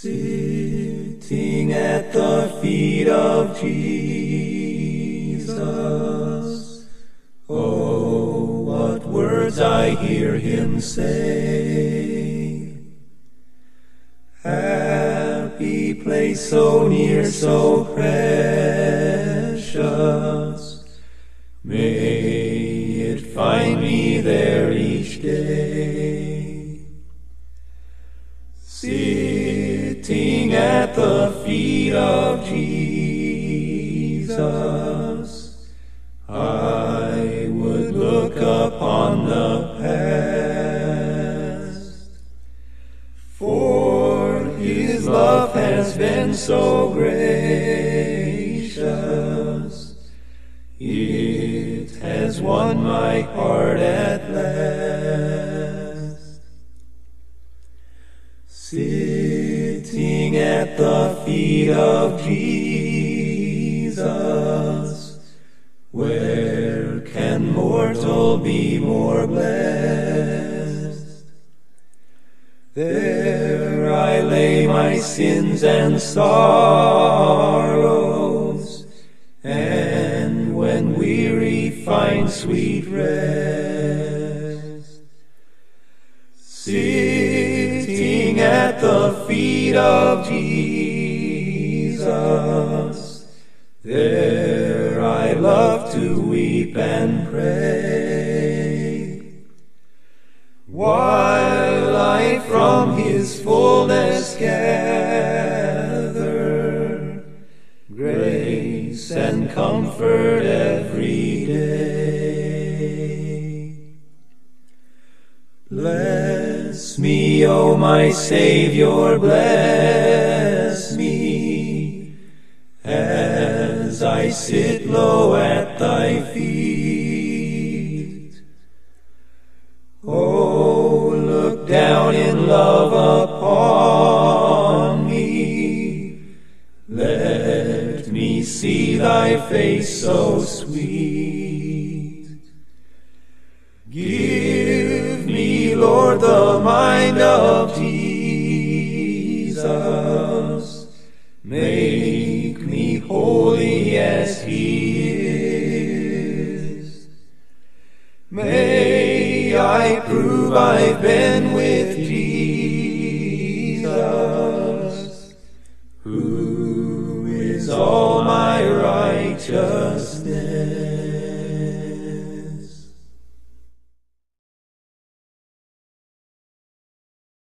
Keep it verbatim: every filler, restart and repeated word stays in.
Sitting at the feet of Jesus, oh, what words I hear him say. Happy place, so near, so precious, may it find me there each day. Sitting at the feet of Jesus, I would look upon the past, for his love has been so gracious, it has won my heart at last. Sitting at the feet of Jesus, where can mortal be more blessed? There I lay my sins and sorrows, and when weary find sweet rest. Sitting at the feet of Jesus, there I love to weep and pray, while I from his fullness gather grace and comfort every day. Bless me, O my Savior, bless me, as I sit low at thy feet. Oh, look down in love upon me, let me see thy face so sweet.